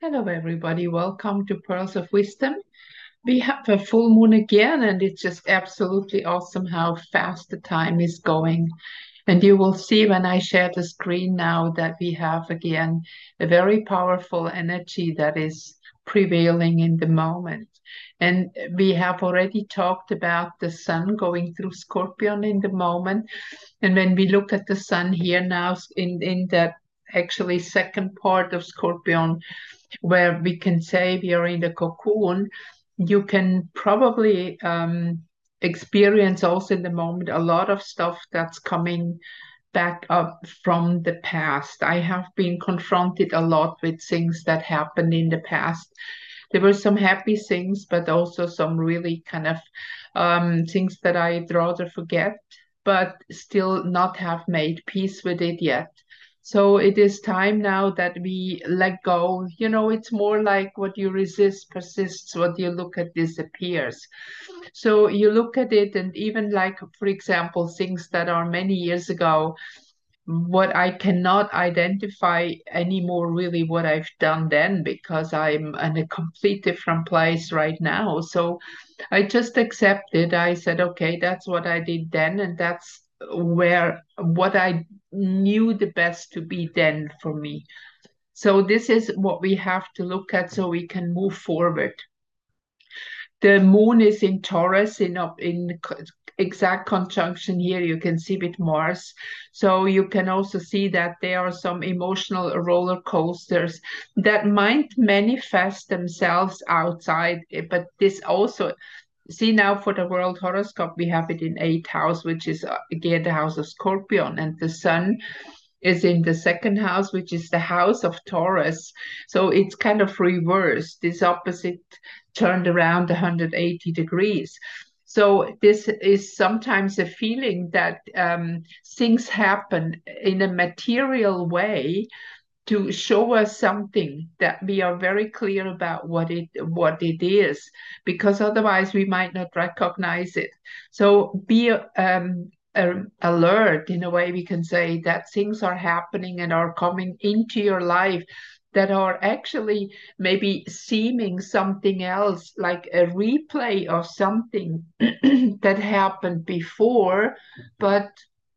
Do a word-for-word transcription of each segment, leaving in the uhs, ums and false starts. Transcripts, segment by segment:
Hello, everybody. Welcome to Pearls of Wisdom. We have a full moon again, and it's just absolutely awesome how fast the time is going. And you will see when I share the screen now that we have again a very powerful energy that is prevailing in the moment. And we have already talked about the sun going through Scorpion in the moment. And when we look at the sun here now in, in that actually second part of Scorpion, where we can say we are in the cocoon, you can probably um, experience also in the moment a lot of stuff that's coming back up from the past. I have been confronted a lot with things that happened in the past. There were some happy things, but also some really kind of um, things that I'd rather forget, but still not have made peace with it yet. So it is time now that we let go. You know, it's more like what you resist persists, what you look at disappears. So you look at it, and even like, for example, things that are many years ago, what I cannot identify anymore really what I've done then because I'm in a complete different place right now. So I just accepted. I said, okay, that's what I did then, and that's where what I knew the best to be then for me. So this is what we have to look at so we can move forward. The moon is in Taurus in up in co- exact conjunction here. You can see with Mars. So you can also see that there are some emotional roller coasters that might manifest themselves outside, eh, but this also see now for the world horoscope we have it in eighth house, which is uh, again the house of Scorpion, and the sun is in the second house, which is the house of Taurus. So it's kind of reversed, this opposite turned around one hundred eighty degrees. So this is sometimes a feeling that um, things happen in a material way to show us something that we are very clear about what it what it is, because otherwise we might not recognize it. So be um, alert in a way we can say that things are happening and are coming into your life that are actually maybe seeming something else, like a replay of something that happened before, but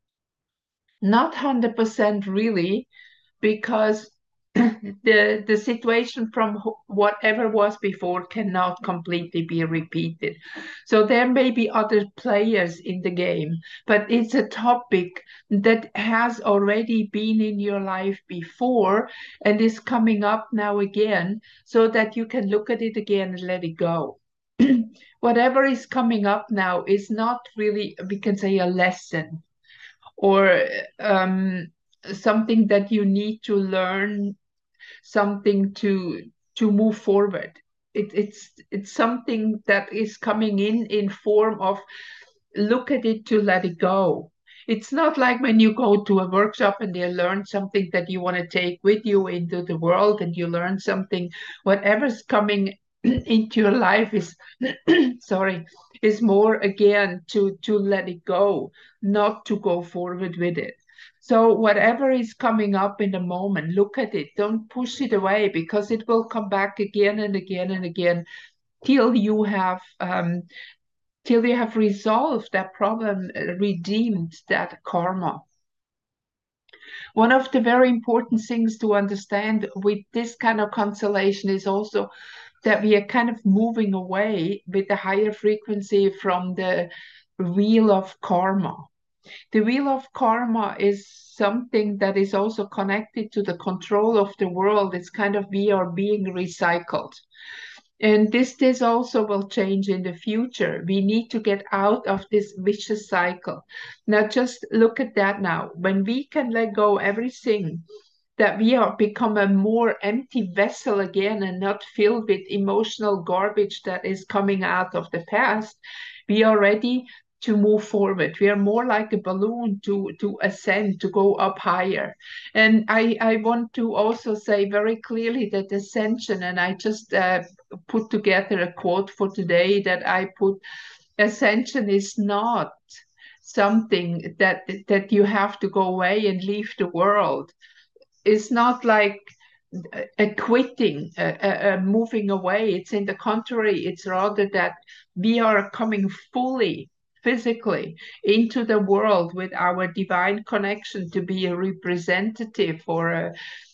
not one hundred percent really, because the the situation from whatever was before cannot completely be repeated. So there may be other players in the game, but it's a topic that has already been in your life before and is coming up now again, so that you can look at it again and let it go. Whatever is coming up now is not really, we can say, a lesson or um, something that you need to learn, something to to move forward. It, it's it's something that is coming in in form of look at it to let it go. It's not like when you go to a workshop and you learn something that you want to take with you into the world, and you learn something, whatever's coming into your life is sorry, is more again to to let it go, not to go forward with it. So whatever is coming up in the moment, look at it. Don't push it away, because it will come back again and again and again till you have um, till you have resolved that problem, uh, redeemed that karma. One of the very important things to understand with this kind of constellation is also that we are kind of moving away with the higher frequency from the wheel of karma. The wheel of karma is something that is also connected to the control of the world. It's kind of we are being recycled. And this this also will change in the future. We need to get out of this vicious cycle. Now just look at that now. When we can let go everything, that we are become a more empty vessel again and not filled with emotional garbage that is coming out of the past, we are ready to move forward. We are more like a balloon to to ascend, to go up higher. And I, I want to also say very clearly that ascension, and I just uh, put together a quote for today that I put, ascension is not something that that you have to go away and leave the world. It's not like a quitting, a, a, a moving away. It's in the contrary. It's rather that we are coming fully, physically into the world with our divine connection to be a representative or a,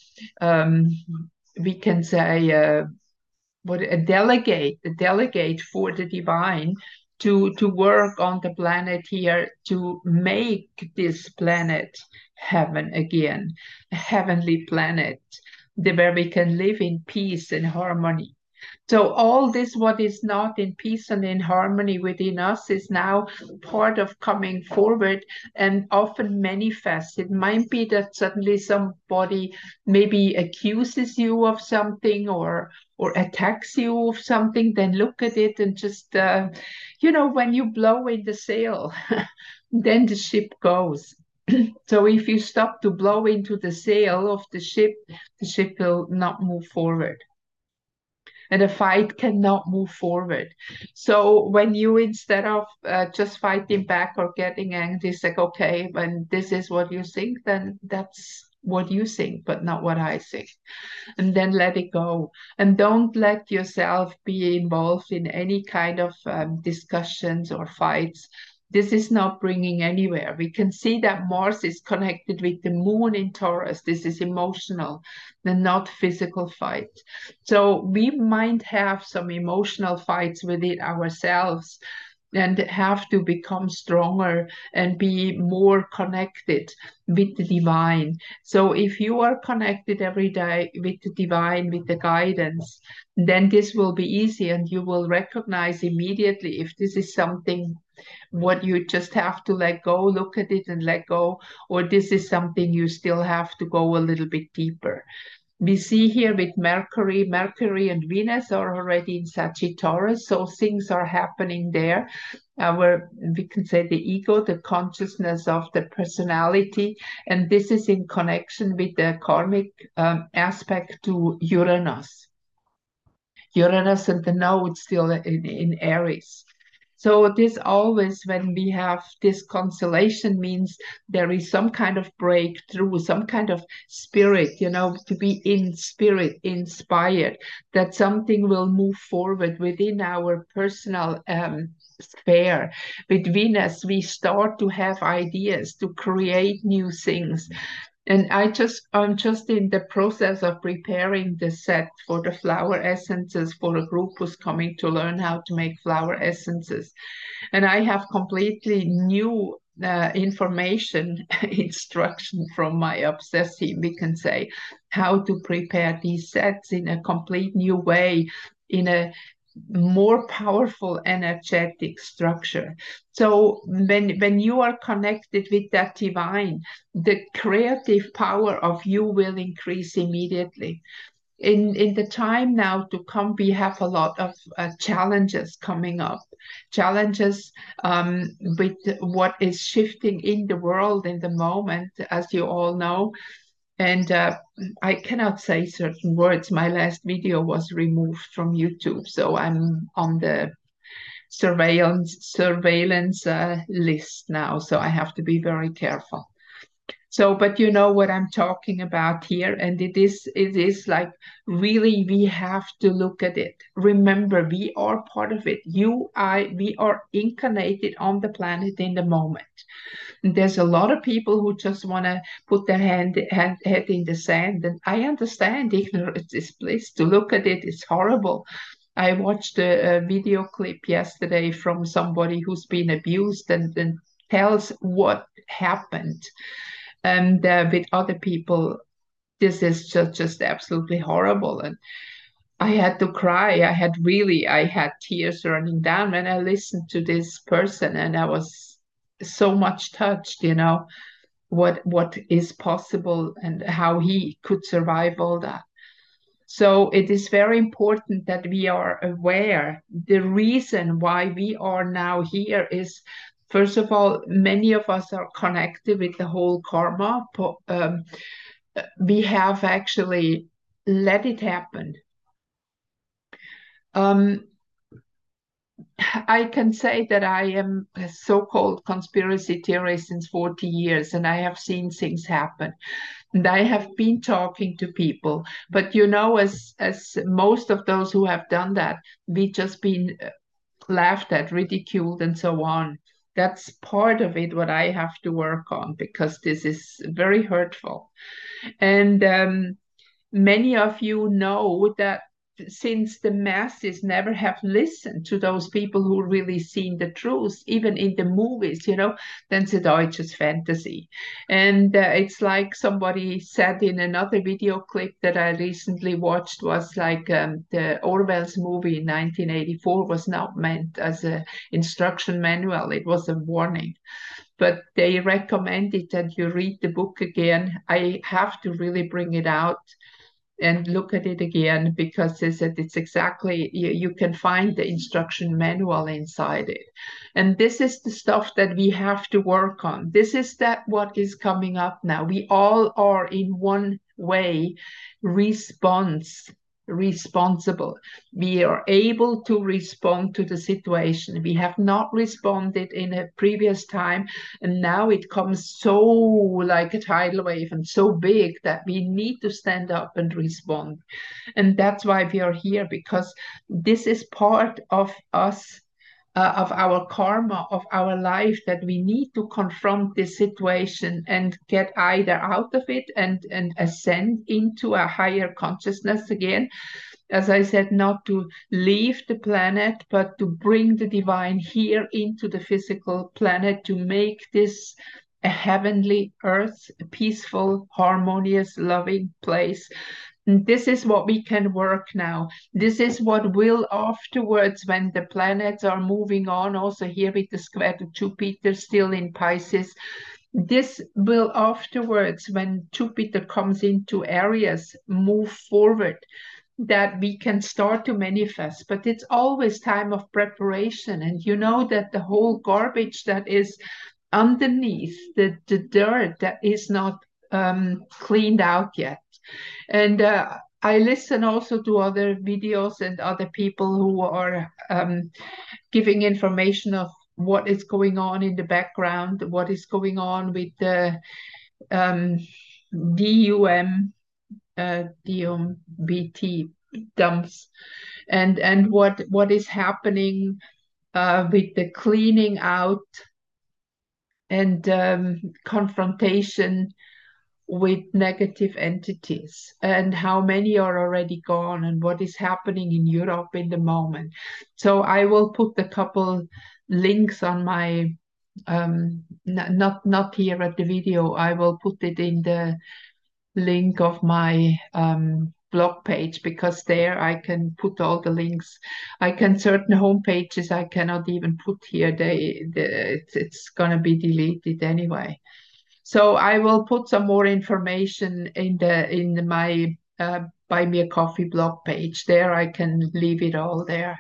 um, we can say, uh, what a delegate, a delegate for the divine to to work on the planet here to make this planet heaven again, a heavenly planet, the, where we can live in peace and harmony. So all this, what is not in peace and in harmony within us, is now part of coming forward and often manifest. It might be that suddenly somebody maybe accuses you of something or or attacks you of something. Then look at it and just, uh, you know, when you blow in the sail, then the ship goes. So if you stop to blow into the sail of the ship, the ship will not move forward and a fight cannot move forward. So when you, instead of uh, just fighting back or getting angry, it's like, okay, when this is what you think, then that's what you think, but not what I think. And then let it go. And don't let yourself be involved in any kind of um, discussions or fights. This is not bringing anywhere. We can see that Mars is connected with the moon in Taurus. This is emotional and not physical fight. So we might have some emotional fights within ourselves and have to become stronger and be more connected with the divine. So if you are connected every day with the divine, with the guidance, then this will be easy and you will recognize immediately if this is something what you just have to let go, look at it and let go, or this is something you still have to go a little bit deeper. We see here with Mercury, Mercury and Venus are already in Sagittarius, so things are happening there. Our, we can say the ego, the consciousness of the personality, and this is in connection with the karmic um, aspect to Uranus. Uranus and the node still in, in Aries. So this always, when we have this constellation, means there is some kind of breakthrough, some kind of spirit, you know, to be in spirit, inspired, that something will move forward within our personal um, sphere. With Venus, we start to have ideas to create new things. And I just, I'm just in the process of preparing the set for the flower essences for a group who's coming to learn how to make flower essences. And I have completely new uh, information, instruction from my obsessive, we can say, how to prepare these sets in a complete new way, in a more powerful energetic structure. So when when you are connected with that divine, the creative power of you will increase immediately. In in the time now to come, we have a lot of uh, challenges coming up, challenges um, with what is shifting in the world in the moment, as you all know. And uh, I cannot say certain words. My last video was removed from YouTube, so I'm on the surveillance surveillance uh, list now. So I have to be very careful. So, but you know what I'm talking about here, and it is it is like really we have to look at it. Remember, we are part of it. You, I, we are incarnated on the planet in the moment. There's a lot of people who just want to put their hand, hand head in the sand, and I understand ignorance is bliss. To look at it is horrible. I watched a, a video clip yesterday from somebody who's been abused and, and tells what happened. And uh, with other people, this is just, just absolutely horrible. And I had to cry. I had really, I had tears running down when I listened to this person, and I was so much touched, you know, what what is possible and how he could survive all that. So it is very important that we are aware. The reason why we are now here is, first of all, many of us are connected with the whole karma. Um, we have actually let it happen. Um, I can say that I am a so-called conspiracy theorist since forty years, and I have seen things happen. And I have been talking to people, but you know, as as most of those who have done that, we just been uh, laughed at, ridiculed, and so on. That's part of it, what I have to work on, because this is very hurtful. And um, many of you know that since the masses never have listened to those people who really seen the truth, even in the movies, you know, then said, oh, it's just fantasy. And uh, it's like somebody said in another video clip that I recently watched, was like um, the Orwell's movie in nineteen eighty-four was not meant as an instruction manual. It was a warning, but they recommended that you read the book again. I have to really bring it out and look at it again, because they said it's exactly, you, you can find the instruction manual inside it. And this is the stuff that we have to work on. This is that what is coming up now. We all are in one way response responsible. We are able to respond to the situation. We have not responded in a previous time, and now it comes so like a tidal wave and so big that we need to stand up and respond. And that's why we are here, because this is part of us, uh, of our karma, of our life, that we need to confront this situation and get either out of it and, and ascend into a higher consciousness again. As I said, not to leave the planet, but to bring the divine here into the physical planet, to make this a heavenly earth, a peaceful, harmonious, loving place. And this is what we can work now. This is what will afterwards, when the planets are moving on, also here with the square to Jupiter still in Pisces, this will afterwards, when Jupiter comes into Aries, move forward, that we can start to manifest. But it's always time of preparation. And you know that the whole garbage that is underneath, the, the dirt that is not um, cleaned out yet. And uh, I listen also to other videos and other people who are um, giving information of what is going on in the background, what is going on with the um, D U M, uh, D U M B T dumps, and and what what is happening uh, with the cleaning out and um, confrontation with negative entities, and how many are already gone, and what is happening in Europe in the moment. So I will put a couple links on my um not not here at the video. I will put it in the link of my um blog page, because there I can put all the links. I can certain home pages I cannot even put here. They, they it's, it's gonna be deleted anyway. So I will put some more information in the in my uh, Buy Me a Coffee blog page. There I can leave it all there.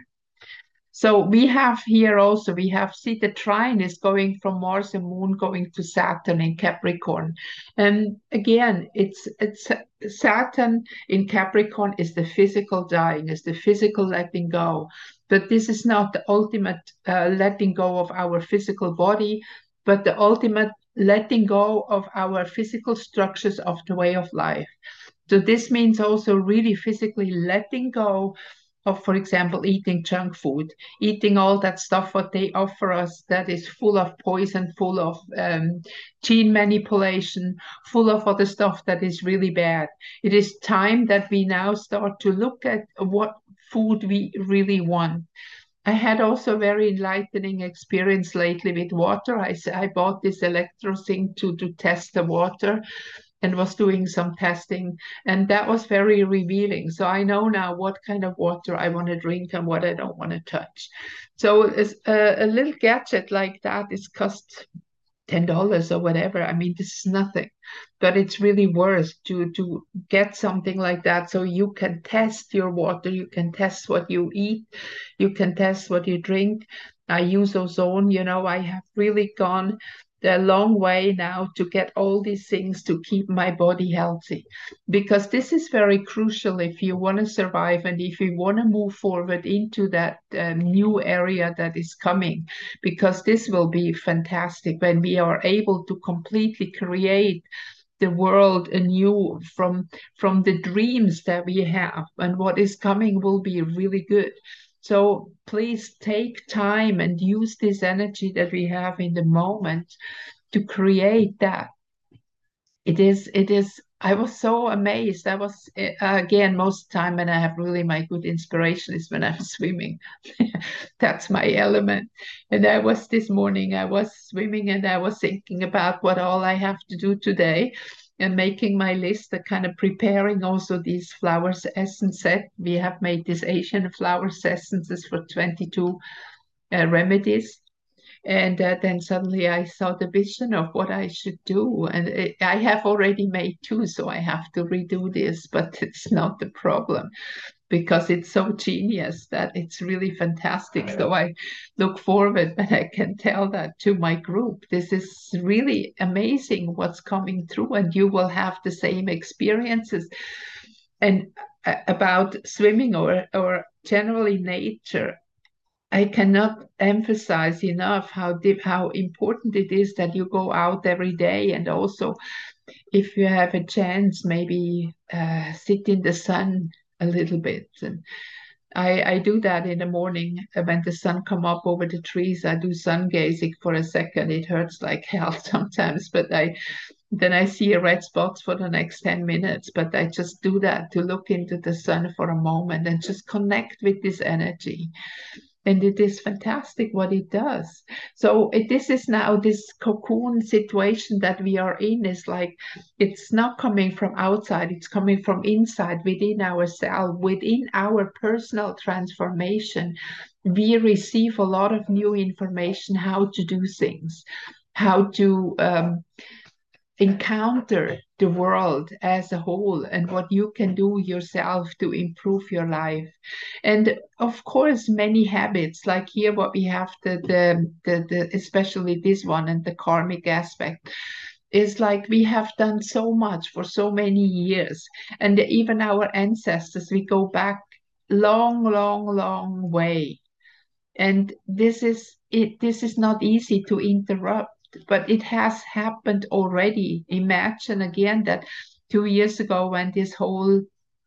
So we have here also, we have, see the trine is going from Mars and Moon going to Saturn in Capricorn. And again, it's it's Saturn in Capricorn is the physical dying, is the physical letting go. But this is not the ultimate uh, letting go of our physical body, but the ultimate letting go of our physical structures of the way of life. So this means also really physically letting go of, for example, eating junk food, eating all that stuff what they offer us that is full of poison, full of um, gene manipulation, full of other stuff that is really bad. It is time that we now start to look at what food we really want. I had also a very enlightening experience lately with water. I, I bought this electro thing to, to test the water, and was doing some testing, and that was very revealing. So I know now what kind of water I want to drink and what I don't want to touch. So a, a little gadget like that is cost ten dollars or whatever. I mean, this is nothing, but it's really worth to to get something like that, so you can test your water, you can test what you eat, you can test what you drink. I use ozone, you know, I have really gone the long way now to get all these things to keep my body healthy, because this is very crucial if you want to survive and if you want to move forward into that um, new area that is coming, because this will be fantastic when we are able to completely create the world anew from from the dreams that we have, and what is coming will be really good. So please take time and use this energy that we have in the moment to create that. It is, it is, I was so amazed. I was, uh, again, most time when I have really my good inspiration is when I'm swimming. That's my element. And I was this morning, I was swimming and I was thinking about what all I have to do today and making my list, and kind of preparing also these flowers essence set. We have made these Asian flower essences for twenty-two uh, remedies. And uh, then suddenly I saw the vision of what I should do. And it, I have already made two, so I have to redo this, but it's not the problem because it's so genius that it's really fantastic. So I look forward that I can tell that to my group. This is really amazing what's coming through, and you will have the same experiences. And uh, about swimming or, or generally nature, I cannot emphasize enough how deep, how important it is that you go out every day, and also if you have a chance, maybe uh, sit in the sun a little bit. And I, I do that in the morning when the sun come up over the trees. I do sun gazing for a second. It hurts like hell sometimes, but I then I see a red spot for the next ten minutes. But I just do that to look into the sun for a moment and just connect with this energy. And it is fantastic what it does. So it, this is now this cocoon situation that we are in is like, it's not coming from outside, it's coming from inside, within ourselves, within our personal transformation. We receive a lot of new information, how to do things, how to um, encounter the world as a whole, and what you can do yourself to improve your life. And of course many habits, like here what we have, the the the, the especially this one, and the karmic aspect is like we have done so much for so many years, and even our ancestors, we go back long long long way. And this is it this is not easy to interrupt, but it has happened already. Imagine again that two years ago when this whole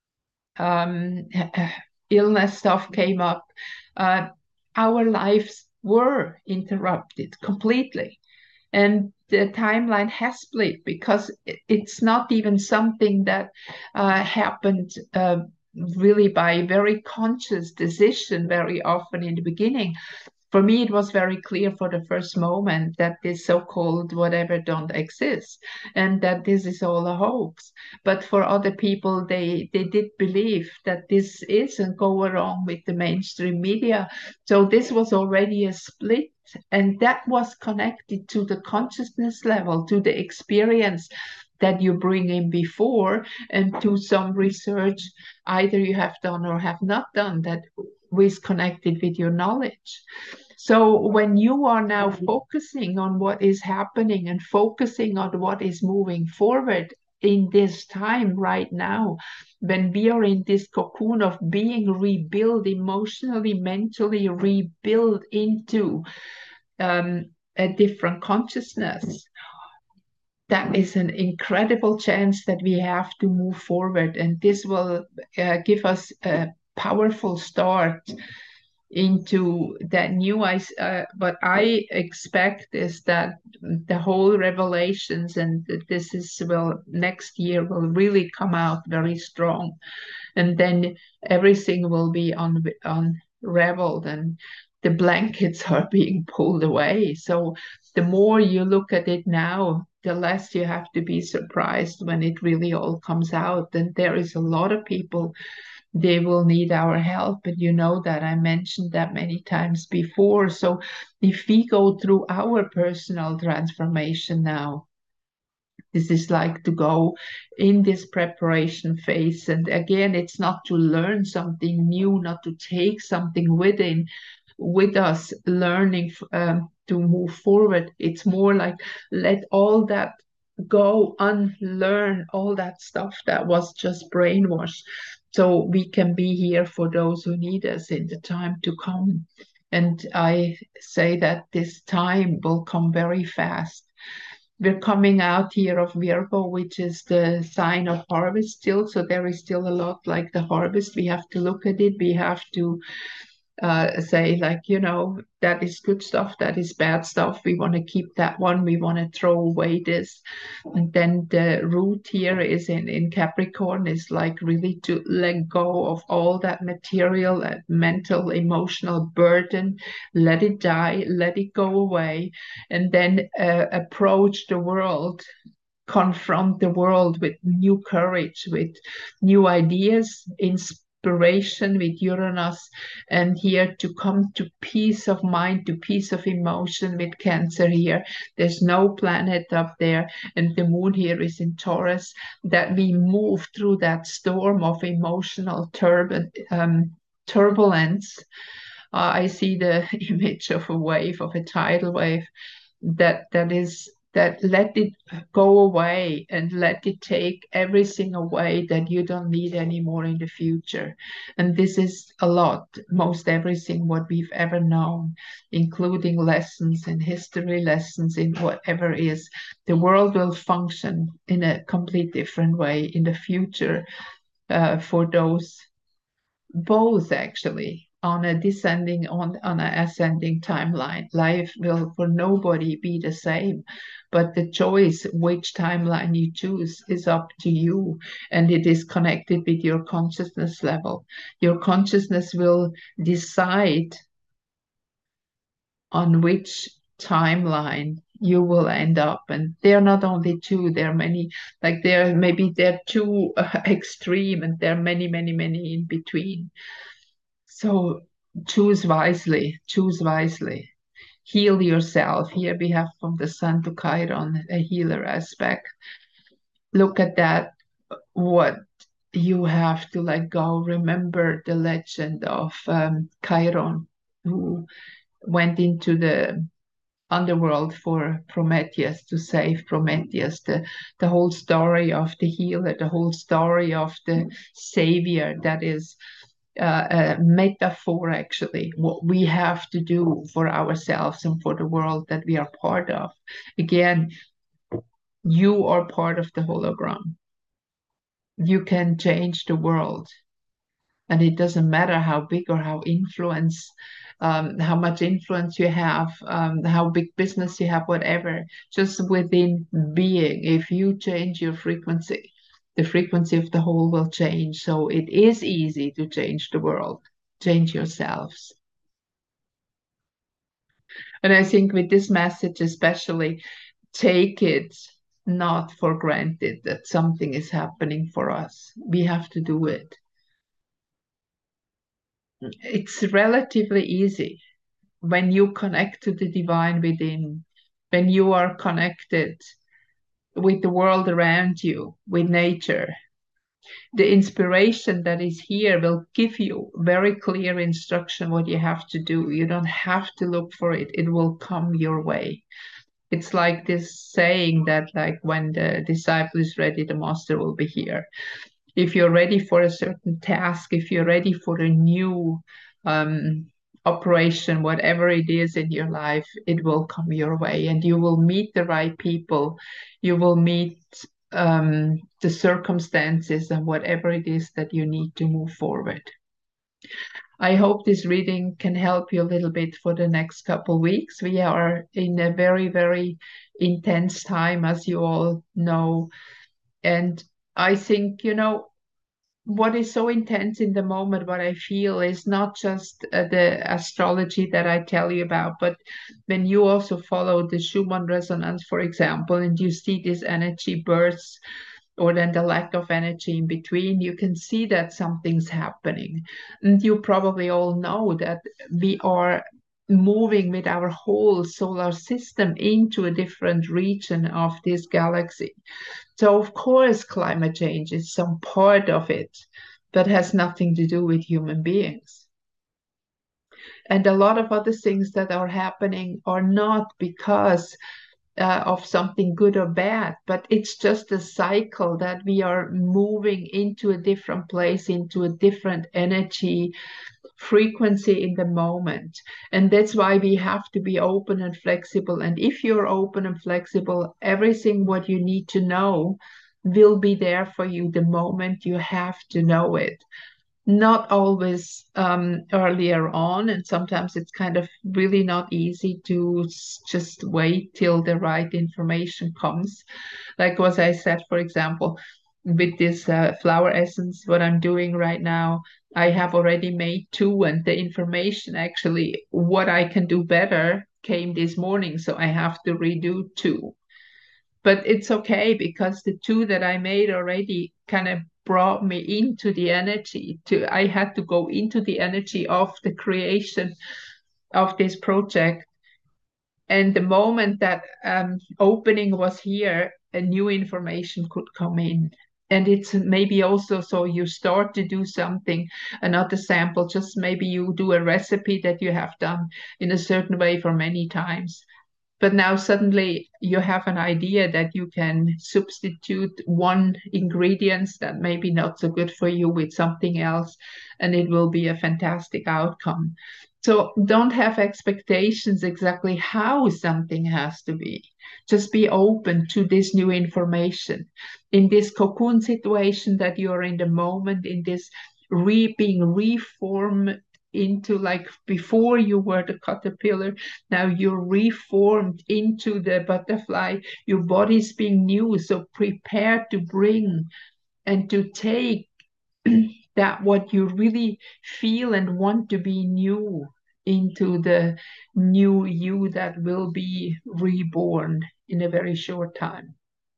um, illness stuff came up, uh, our lives were interrupted completely. And the timeline has split because it's not even something that uh, happened uh, really by very conscious decision very often in the beginning. For me, it was very clear for the first moment that this so-called whatever don't exist, and that this is all a hoax. But for other people, they they did believe that this is and go along with the mainstream media. So this was already a split, and that was connected to the consciousness level, to the experience that you bring in before, and to some research either you have done or have not done that is connected with your knowledge. So when you are now focusing on what is happening and focusing on what is moving forward in this time right now, when we are in this cocoon of being rebuilt emotionally, mentally, rebuilt into um, a different consciousness, that is an incredible chance that we have to move forward. And this will uh, give us a powerful start into that new uh, what I expect is that the whole revelations, and this is will next year will really come out very strong, and then everything will be un, unraveled and the blankets are being pulled away. So the more you look at it now, the less you have to be surprised when it really all comes out. And there is a lot of people, they will need our help. And you know that I mentioned that many times before. So if we go through our personal transformation now, this is like to go in this preparation phase. And again, it's not to learn something new, not to take something within, with us, learning um, to move forward. It's more like let all that go, unlearn all that stuff that was just brainwashed, so we can be here for those who need us in the time to come. And I say that this time will come very fast. We're coming out here of Virgo, which is the sign of harvest still. So there is still a lot like the harvest. We have to look at it. We have to uh, say like, you know, that is good stuff, that is bad stuff. We want to keep that one. We want to throw away this. And then the root here is in, in Capricorn is like really to let go of all that material, that mental, emotional burden, let it die, let it go away, and then uh, approach the world, confront the world with new courage, with new ideas, inspiration with Uranus, and here to come to peace of mind, to peace of emotion with Cancer here. There's no planet up there, and the moon here is in Taurus, that we move through that storm of emotional turb um, turbulence. Uh, I see the image of a wave, of a tidal wave, that that is that let it go away and let it take everything away that you don't need anymore in the future. And this is a lot, most everything what we've ever known, including lessons in history, lessons in whatever is. The world will function in a complete different way in the future uh, for those, both actually, on a descending on on an ascending timeline. Life will for nobody be the same, but the choice which timeline you choose is up to you, and it is connected with your consciousness level. Your consciousness will decide on which timeline you will end up. And there are not only two, there are many, like there maybe they're two uh, extreme, and there are many many many in between. So choose wisely, choose wisely. Heal yourself. Here we have from the Sun to Chiron, a healer aspect. Look at that, what you have to let go. Remember the legend of um, Chiron, who went into the underworld for Prometheus, to save Prometheus. The, the whole story of the healer, the whole story of the savior, that is uh, a metaphor, actually, what we have to do for ourselves and for the world that we are part of. Again, you are part of the hologram. You can change the world. And it doesn't matter how big or how influence, um, how much influence you have, um, how big business you have, whatever, just within being. If you change your frequency, the frequency of the whole will change. So it is easy to change the world, change yourselves. And I think with this message, especially, take it not for granted that something is happening for us. We have to do it. It's relatively easy when you connect to the divine within, when you are connected with the world around you, with nature. The inspiration that is here will give you very clear instruction what you have to do. You don't have to look for it. It will come your way. It's like this saying that like when the disciple is ready, the master will be here. If you're ready for a certain task, if you're ready for a new um, operation, whatever it is in your life, it will come your way, and you will meet the right people. You will meet um, the circumstances and whatever it is that you need to move forward. I hope this reading can help you a little bit for the next couple weeks. We are in a very, very intense time, as you all know. And I think, you know, what is so intense in the moment, what I feel is not just uh, the astrology that I tell you about, but when you also follow the Schumann resonance, for example, and you see these energy bursts, or then the lack of energy in between, you can see that something's happening. And you probably all know that we are moving with our whole solar system into a different region of this galaxy. So, of course, climate change is some part of it, but has nothing to do with human beings. And a lot of other things that are happening are not because uh, of something good or bad, but it's just a cycle that we are moving into a different place, into a different energy frequency in the moment. And that's why we have to be open and flexible. And if you're open and flexible, everything what you need to know will be there for you the moment you have to know it. Not always um, earlier on, and sometimes it's kind of really not easy to s- just wait till the right information comes. Like what I said, for example, with this uh, flower essence, what I'm doing right now, I have already made two, and the information actually, what I can do better, came this morning. So I have to redo two. But it's okay because the two that I made already kind of brought me into the energy to I had to go into the energy of the creation of this project. And the moment that um, opening was here, a new information could come in. And it's maybe also so you start to do something, another sample, just maybe you do a recipe that you have done in a certain way for many times. But now suddenly you have an idea that you can substitute one ingredient that may be not so good for you with something else, and it will be a fantastic outcome. So don't have expectations exactly how something has to be. Just be open to this new information. In this cocoon situation that you're in the moment, in this re being reformed into, like before you were the caterpillar, now you're reformed into the butterfly. Your body's being new, so prepare to bring and to take that what you really feel and want to be new into the new you that will be reborn in a very short time.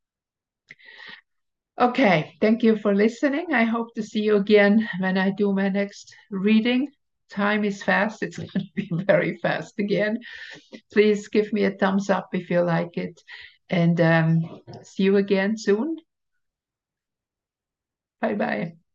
Okay, thank you for listening. I hope to see you again when I do my next reading. Time is fast, it's going to be very fast again. Please give me a thumbs up if you like it, and um, see you again soon. Bye bye.